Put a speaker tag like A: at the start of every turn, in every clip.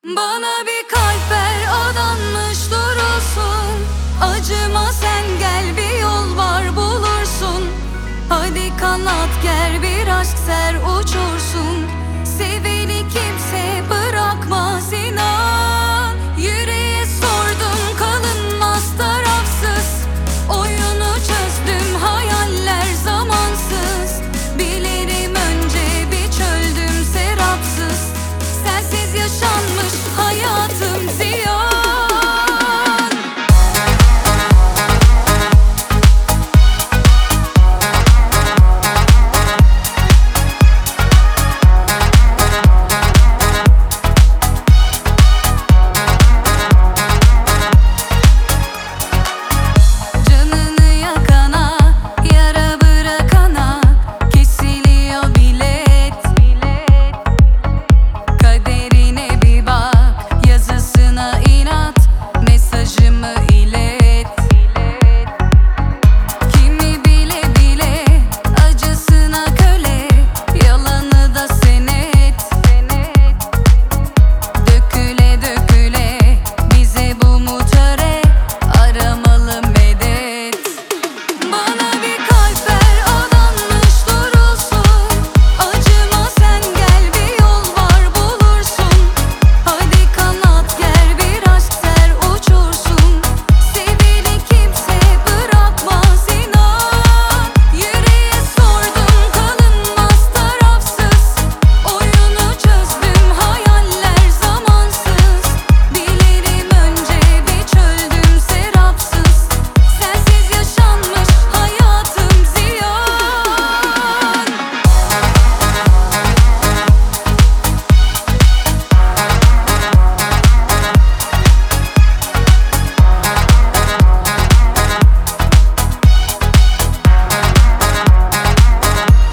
A: Bana bir kalp ver, adanmış durulsun. Acıma, sen gel, bir yol var bulursun. Hadi kanat ger, bir aşk ser uçursun. Seveni kimse bırakmaz inan. Yüreğe sordum, kalınmaz tarafsız. Oyunu çözdüm, hayaller zamansız. Bilirim önce bir çöldüm serapsız. Sensiz yaşanmış hayatım ziyan.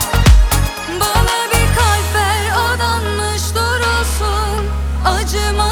A: Acıma